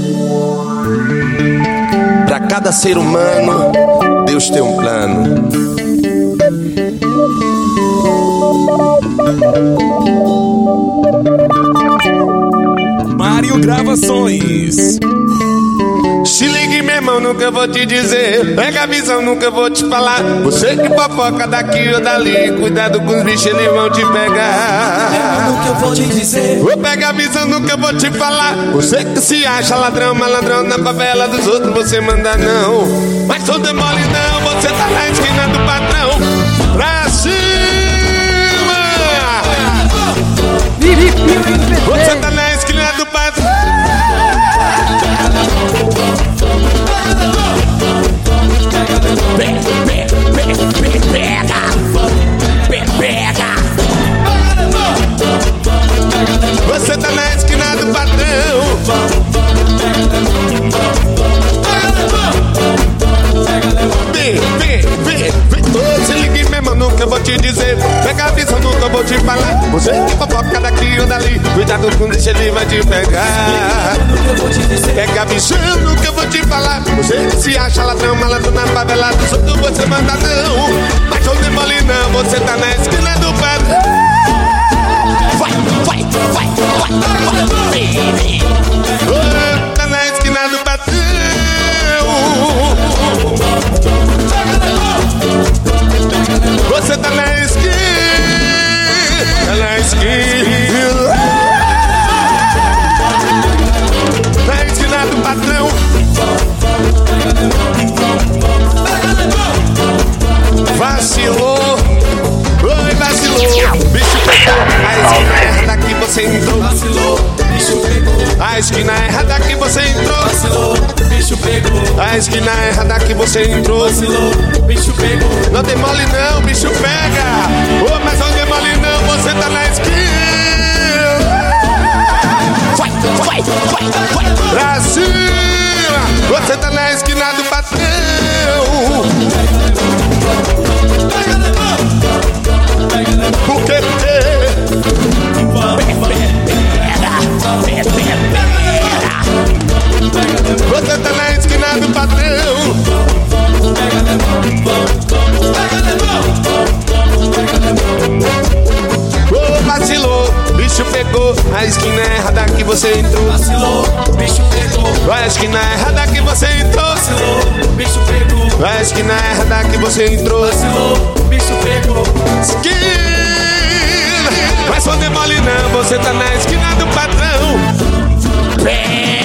Pra cada ser humano, Deus tem um plano. Mário Gravações. Se ligue, meu irmão, nunca vou te dizer. Pega a visão, nunca vou te falar. Você que fofoca daqui ou dali, cuidado com os bichos, eles vão te pegar. Nunca vou te dizer. Vou pegar a visão, nunca vou te falar. Você que se acha ladrão, malandrão na favela dos outros, você manda não. Mas sou demole não, você tá na esquina do patrão. Pra cima! Você tá na esquina do patrão. Pega! Você tá na esquina do patrão. Vem. Se ligue mesmo, nunca vou te dizer. Pega a visão, nunca vou te falar. Você que fofoca daqui ou dali, cuidado com deixa, ele vai te pegar. Pega a visão, nunca vou te falar. Você que se acha ladrão, malandro na favela dos outros, você manda não. Mas não demole não, você tá na esquina do patrão. Vai. Tá na esquina do patrão. Você tá na esquina. Na esquina do patrão. Vacilou. Oi, vacilou. Bicho pegou. A esquina errada que você entrou. Vacilou, bicho pegou. A esquina errada que você entrou. Vacilou, bicho pegou. A esquina errada que você entrou. Vacilou, bicho pegou. Não demole não, bicho pega. Oh, mas não demole não, você tá na esquina. Vai. Pra cima. Você tá na esquina do patrão. O que Você tá na esquina do patrão. Oh, vacilou, bicho pegou. A esquina errada que você entrou. Vacilou, bicho pegou. A esquina errada que você entrou. Vacilou, bicho pegou. A esquina errada que você entrou. Vacilou, bicho pegou. Esquina, mas só demole não, você tá na esquina do patrão.